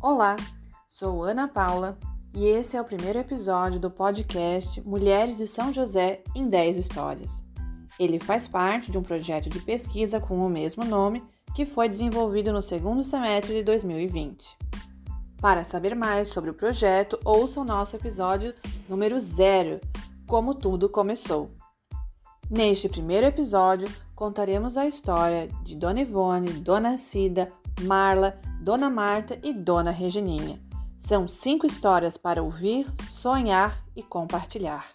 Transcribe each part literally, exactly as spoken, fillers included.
Olá, sou Ana Paula e esse é o primeiro episódio do podcast Mulheres de São José em dez Histórias. Ele faz parte de um projeto de pesquisa com o mesmo nome que foi desenvolvido no segundo semestre de dois mil e vinte. Para saber mais sobre o projeto, ouça o nosso episódio número zero, Como Tudo Começou. Neste primeiro episódio, contaremos a história de Dona Ivone, Dona Cida, Marla, Dona Marta e Dona Regininha. São cinco histórias para ouvir, sonhar e compartilhar.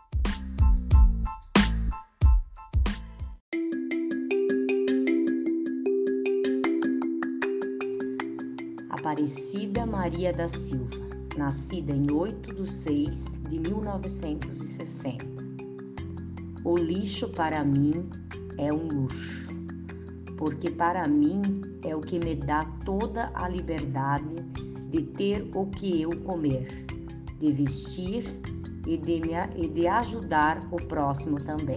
Aparecida Maria da Silva, nascida em oito de seis de mil novecentos e sessenta. O lixo para mim é um luxo, porque para mim é o que me dá toda a liberdade de ter o que eu comer, de vestir e de, me, e de ajudar o próximo também.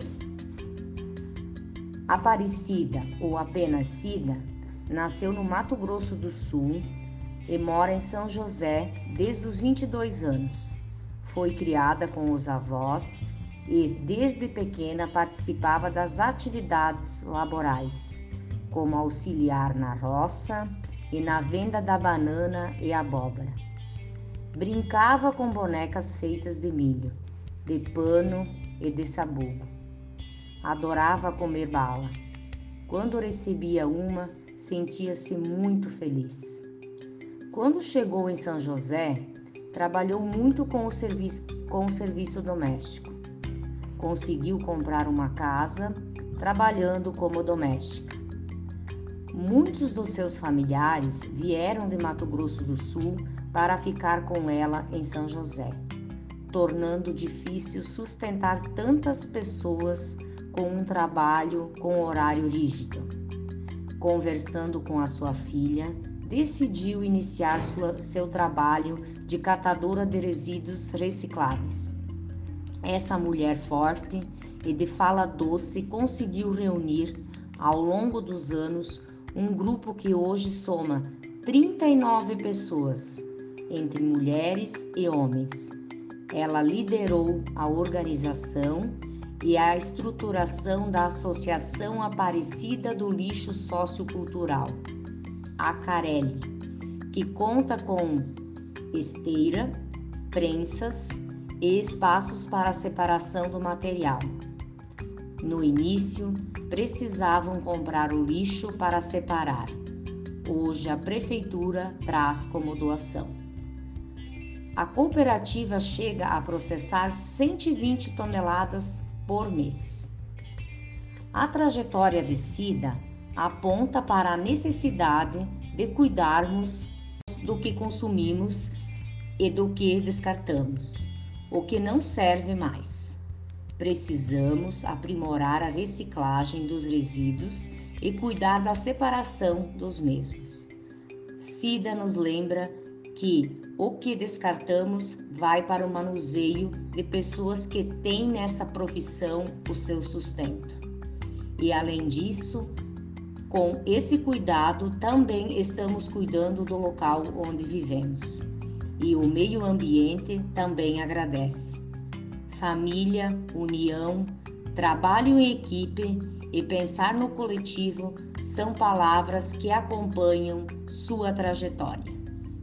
Aparecida, ou apenas Cida, nasceu no Mato Grosso do Sul e mora em São José desde os vinte e dois anos. Foi criada com os avós e desde pequena participava das atividades laborais, como auxiliar na roça e na venda da banana e abóbora. Brincava com bonecas feitas de milho, de pano e de sabugo. Adorava comer bala. Quando recebia uma, sentia-se muito feliz. Quando chegou em São José, trabalhou muito com o serviço, com o serviço doméstico. Conseguiu comprar uma casa, trabalhando como doméstica. Muitos dos seus familiares vieram de Mato Grosso do Sul para ficar com ela em São José, tornando difícil sustentar tantas pessoas com um trabalho com horário rígido. Conversando com a sua filha, decidiu iniciar sua, seu trabalho de catadora de resíduos recicláveis. Essa mulher forte e de fala doce conseguiu reunir, ao longo dos anos, um grupo que hoje soma trinta e nove pessoas, entre mulheres e homens. Ela liderou a organização e a estruturação da Associação Aparecida do Lixo Sociocultural, a Carelli, que conta com esteira, prensas e espaços para a separação do material. No início, precisavam comprar o lixo para separar. Hoje, a prefeitura traz como doação. A cooperativa chega a processar cento e vinte toneladas por mês. A trajetória de Cida aponta para a necessidade de cuidarmos do que consumimos e do que descartamos, o que não serve mais. Precisamos aprimorar a reciclagem dos resíduos e cuidar da separação dos mesmos. Cida nos lembra que o que descartamos vai para o manuseio de pessoas que têm nessa profissão o seu sustento. E além disso, com esse cuidado, também estamos cuidando do local onde vivemos. E o meio ambiente também agradece. Família, união, trabalho em equipe e pensar no coletivo são palavras que acompanham sua trajetória.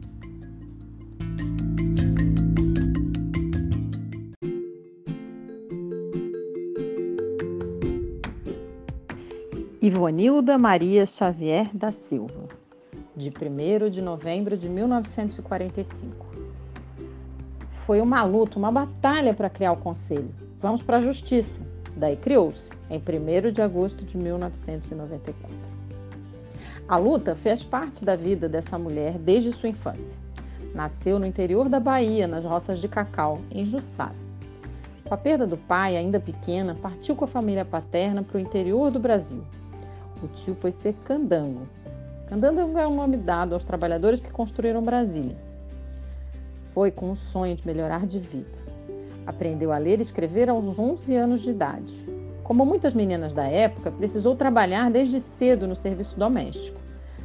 Ivonilda Maria Xavier da Silva, de primeiro de novembro de mil novecentos e quarenta e cinco. Foi uma luta, uma batalha para criar o conselho. Vamos para a justiça. Daí criou-se, em primeiro de agosto de mil novecentos e noventa e quatro. A luta fez parte da vida dessa mulher desde sua infância. Nasceu no interior da Bahia, nas roças de cacau, em Jussara. Com a perda do pai, ainda pequena, partiu com a família paterna para o interior do Brasil. O tio foi ser candango. Candango é um nome dado aos trabalhadores que construíram Brasília. Foi com o sonho de melhorar de vida. Aprendeu a ler e escrever aos onze anos de idade. Como muitas meninas da época, precisou trabalhar desde cedo no serviço doméstico.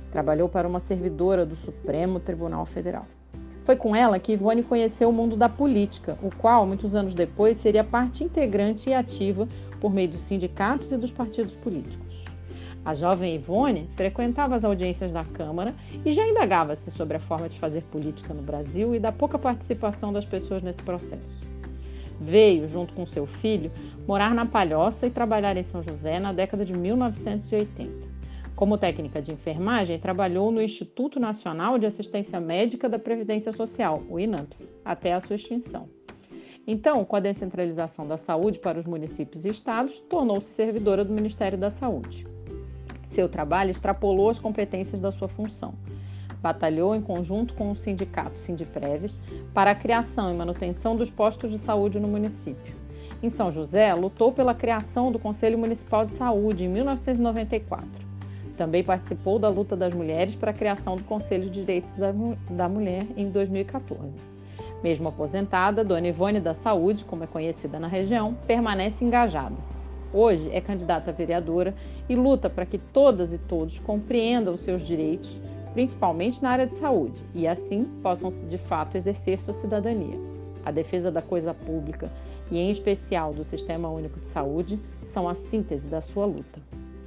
Trabalhou para uma servidora do Supremo Tribunal Federal. Foi com ela que Ivone conheceu o mundo da política, o qual, muitos anos depois, seria parte integrante e ativa por meio dos sindicatos e dos partidos políticos. A jovem Ivone frequentava as audiências da Câmara e já indagava-se sobre a forma de fazer política no Brasil e da pouca participação das pessoas nesse processo. Veio, junto com seu filho, morar na Palhoça e trabalhar em São José na década de mil novecentos e oitenta. Como técnica de enfermagem, trabalhou no Instituto Nacional de Assistência Médica da Previdência Social, o INAMPS, até a sua extinção. Então, com a descentralização da saúde para os municípios e estados, tornou-se servidora do Ministério da Saúde. Seu trabalho extrapolou as competências da sua função. Batalhou em conjunto com o sindicato Sindipreves para a criação e manutenção dos postos de saúde no município. Em São José, lutou pela criação do Conselho Municipal de Saúde em mil novecentos e noventa e quatro. Também participou da luta das mulheres para a criação do Conselho de Direitos da, da Mulher em dois mil e quatorze. Mesmo aposentada, Dona Ivone da Saúde, como é conhecida na região, permanece engajada. Hoje é candidata a vereadora e luta para que todas e todos compreendam os seus direitos, principalmente na área de saúde, e assim possam de fato exercer sua cidadania. A defesa da coisa pública e, em especial, do Sistema Único de Saúde são a síntese da sua luta.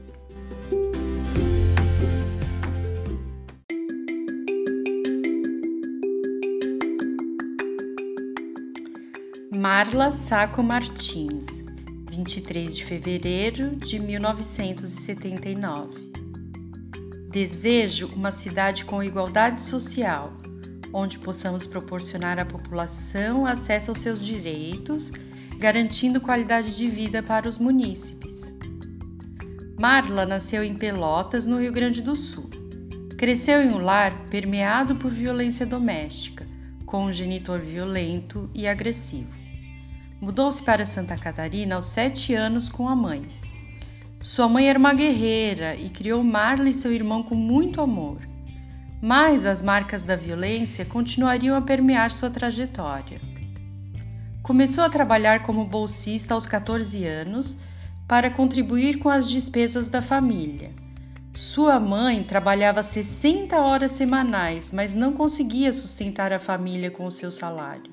Marla Sacco Martins, vinte e três de fevereiro de mil novecentos e setenta e nove. Desejo uma cidade com igualdade social, onde possamos proporcionar à população acesso aos seus direitos, garantindo qualidade de vida para os munícipes. Marla nasceu em Pelotas, no Rio Grande do Sul. Cresceu em um lar permeado por violência doméstica, com um genitor violento e agressivo. Mudou-se para Santa Catarina aos sete anos com a mãe. Sua mãe era uma guerreira e criou Marla e seu irmão com muito amor. Mas as marcas da violência continuariam a permear sua trajetória. Começou a trabalhar como bolsista aos catorze anos para contribuir com as despesas da família. Sua mãe trabalhava sessenta horas semanais, mas não conseguia sustentar a família com o seu salário.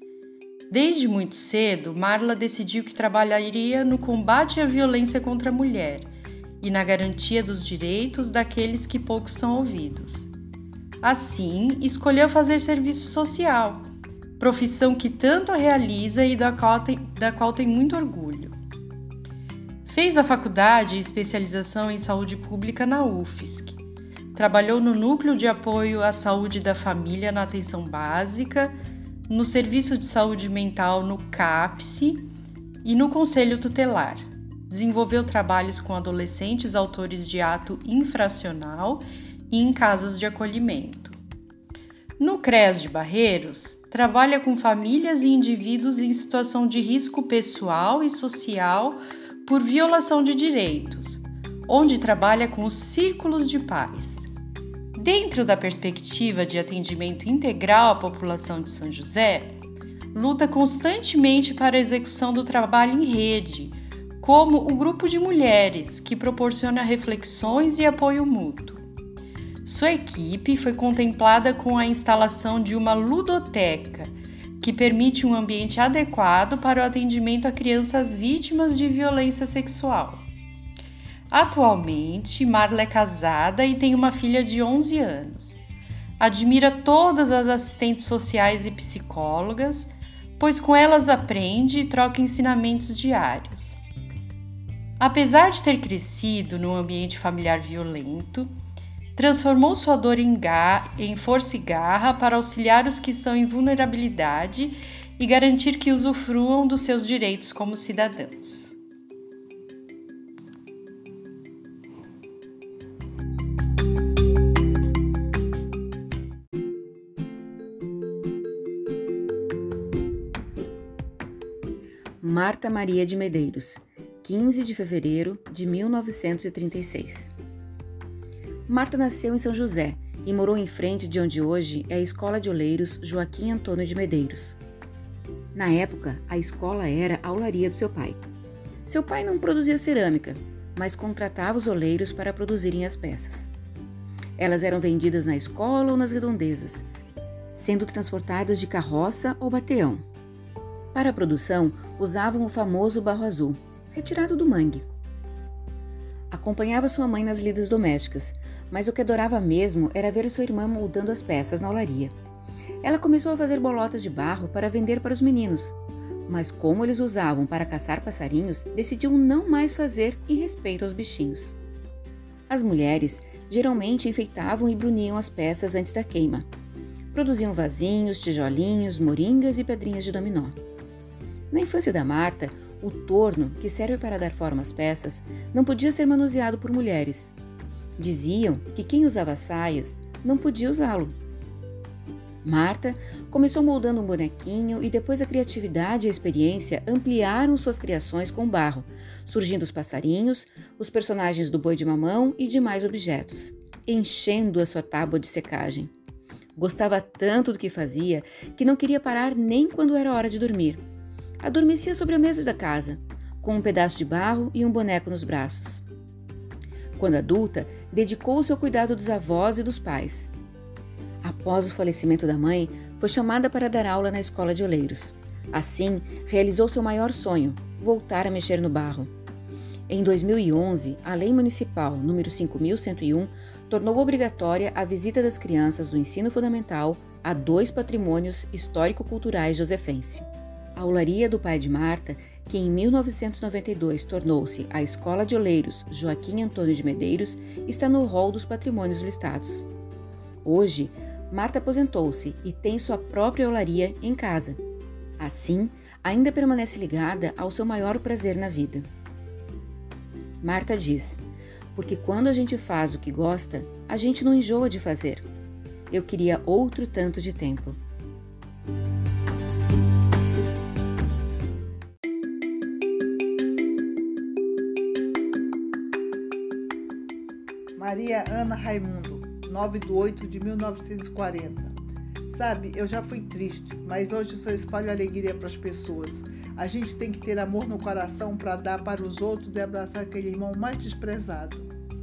Desde muito cedo, Marla decidiu que trabalharia no combate à violência contra a mulher e na garantia dos direitos daqueles que poucos são ouvidos. Assim, escolheu fazer serviço social, profissão que tanto a realiza e da qual tem, da qual tem muito orgulho. Fez a faculdade e especialização em saúde pública na U F S C. Trabalhou no Núcleo de Apoio à Saúde da Família na Atenção Básica, no Serviço de Saúde Mental no CAPSE e no Conselho Tutelar. Desenvolveu trabalhos com adolescentes autores de ato infracional e em casas de acolhimento. No CREAS de Barreiros, trabalha com famílias e indivíduos em situação de risco pessoal e social por violação de direitos, onde trabalha com os círculos de paz. Dentro da perspectiva de atendimento integral à população de São José, luta constantemente para a execução do trabalho em rede, como o Grupo de Mulheres, que proporciona reflexões e apoio mútuo. Sua equipe foi contemplada com a instalação de uma ludoteca, que permite um ambiente adequado para o atendimento a crianças vítimas de violência sexual. Atualmente, Marla é casada e tem uma filha de onze anos. Admira todas as assistentes sociais e psicólogas, pois com elas aprende e troca ensinamentos diários. Apesar de ter crescido num ambiente familiar violento, transformou sua dor em, ga- em força e garra para auxiliar os que estão em vulnerabilidade e garantir que usufruam dos seus direitos como cidadãos. Marta Maria de Medeiros, quinze de fevereiro de mil novecentos e trinta e seis. Marta nasceu em São José e morou em frente de onde hoje é a Escola de Oleiros Joaquim Antônio de Medeiros. Na época, a escola era a olaria do seu pai. Seu pai não produzia cerâmica, mas contratava os oleiros para produzirem as peças. Elas eram vendidas na escola ou nas redondezas, sendo transportadas de carroça ou bateão. Para a produção, usavam o famoso barro azul, retirado do mangue. Acompanhava sua mãe nas lidas domésticas, mas o que adorava mesmo era ver sua irmã moldando as peças na olaria. Ela começou a fazer bolotas de barro para vender para os meninos, mas como eles usavam para caçar passarinhos, decidiu não mais fazer em respeito aos bichinhos. As mulheres geralmente enfeitavam e bruniam as peças antes da queima. Produziam vasinhos, tijolinhos, moringas e pedrinhas de dominó. Na infância da Marta, o torno, que serve para dar forma às peças, não podia ser manuseado por mulheres. Diziam que quem usava saias não podia usá-lo. Marta começou moldando um bonequinho e depois a criatividade e a experiência ampliaram suas criações com barro, surgindo os passarinhos, os personagens do boi de mamão e demais objetos, enchendo a sua tábua de secagem. Gostava tanto do que fazia que não queria parar nem quando era hora de dormir. Adormecia sobre a mesa da casa, com um pedaço de barro e um boneco nos braços. Quando adulta, dedicou-se ao cuidado dos avós e dos pais. Após o falecimento da mãe, foi chamada para dar aula na escola de Oleiros. Assim, realizou seu maior sonho, voltar a mexer no barro. Em dois mil e onze, a Lei Municipal número cinco mil cento e um tornou obrigatória a visita das crianças do ensino fundamental a dois patrimônios histórico-culturais josefense. A olaria do pai de Marta, que em mil novecentos e noventa e dois tornou-se a Escola de Oleiros Joaquim Antônio de Medeiros, está no rol dos patrimônios listados. Hoje, Marta aposentou-se e tem sua própria olaria em casa. Assim, ainda permanece ligada ao seu maior prazer na vida. Marta diz: porque quando a gente faz o que gosta, a gente não enjoa de fazer. Eu queria outro tanto de tempo. Maria Ana Raimundo, nove de oito de mil novecentos e quarenta. Sabe, eu já fui triste, mas hoje só espalho alegria para as pessoas. A gente tem que ter amor no coração para dar para os outros e abraçar aquele irmão mais desprezado.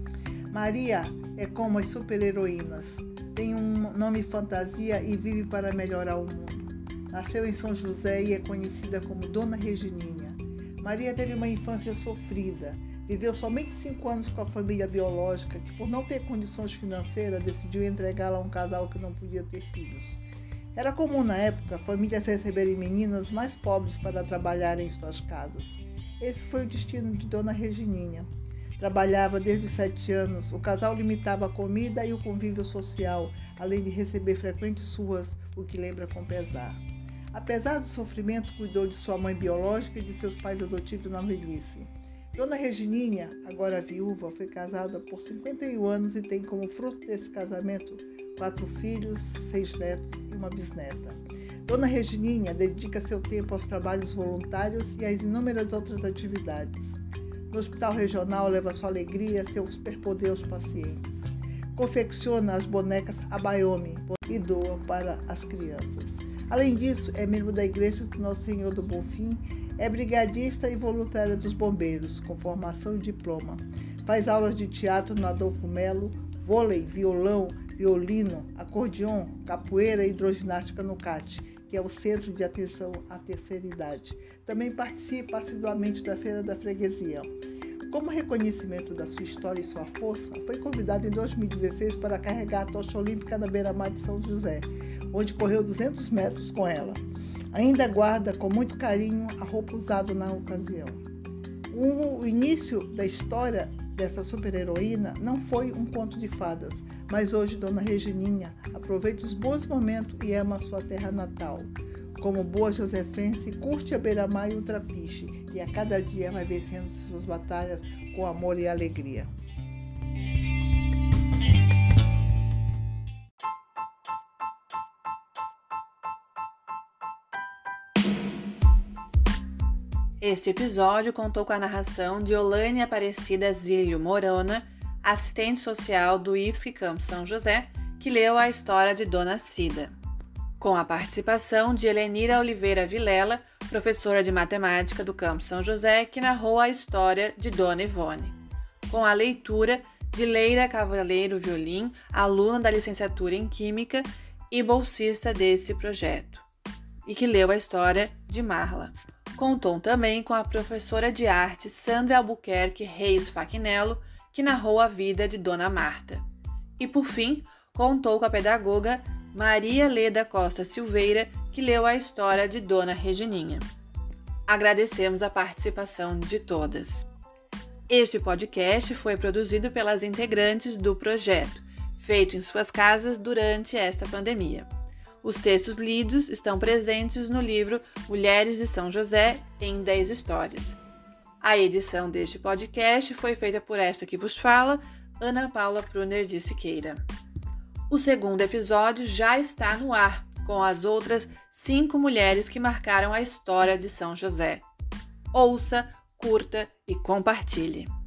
Maria é como as super-heroínas. Tem um nome fantasia e vive para melhorar o mundo. Nasceu em São José e é conhecida como Dona Regininha. Maria teve uma infância sofrida. Viveu somente cinco anos com a família biológica, que por não ter condições financeiras, decidiu entregá-la a um casal que não podia ter filhos. Era comum na época famílias receberem meninas mais pobres para trabalharem em suas casas. Esse foi o destino de Dona Regininha. Trabalhava desde os sete anos, o casal limitava a comida e o convívio social, além de receber frequentes suas, o que lembra com pesar. Apesar do sofrimento, cuidou de sua mãe biológica e de seus pais adotivos na velhice. Dona Regininha, agora viúva, foi casada por cinquenta e um anos e tem como fruto desse casamento quatro filhos, seis netos e uma bisneta. Dona Regininha dedica seu tempo aos trabalhos voluntários e às inúmeras outras atividades. No hospital regional leva sua alegria, seu superpoder aos pacientes. Confecciona as bonecas Abayomi e doa para as crianças. Além disso, é membro da Igreja do Nosso Senhor do Bonfim. É brigadista e voluntária dos bombeiros, com formação e diploma. Faz aulas de teatro no Adolfo Melo, vôlei, violão, violino, acordeon, capoeira e hidroginástica no C A T, que é o Centro de Atenção à Terceira Idade. Também participa assiduamente da Feira da Freguesia. Como reconhecimento da sua história e sua força, foi convidada em dois mil e dezesseis para carregar a tocha olímpica na beira-mar de São José, onde correu duzentos metros com ela. Ainda guarda com muito carinho a roupa usada na ocasião. O início da história dessa super-heroína não foi um conto de fadas, mas hoje Dona Regininha aproveita os bons momentos e ama a sua terra natal. Como boa josefense, curte a beira-mar e o trapiche, e a cada dia vai vencendo suas batalhas com amor e alegria. Este episódio contou com a narração de Olane Aparecida Zílio Morona, assistente social do I F S C Campo São José, que leu a história de Dona Cida. Com a participação de Helenira Oliveira Vilela, professora de matemática do Campo São José, que narrou a história de Dona Ivone. Com a leitura de Leira Cavaleiro Violim, aluna da licenciatura em Química e bolsista desse projeto, e que leu a história de Marla. Contou também com a professora de arte Sandra Albuquerque Reis Faquinello, que narrou a vida de Dona Marta. E, por fim, contou com a pedagoga Maria Leda Costa Silveira, que leu a história de Dona Regininha. Agradecemos a participação de todas. Este podcast foi produzido pelas integrantes do projeto, feito em suas casas durante esta pandemia. Os textos lidos estão presentes no livro Mulheres de São José em dez Histórias. A edição deste podcast foi feita por esta que vos fala, Ana Paula Pruner de Siqueira. O segundo episódio já está no ar, com as outras cinco mulheres que marcaram a história de São José. Ouça, curta e compartilhe.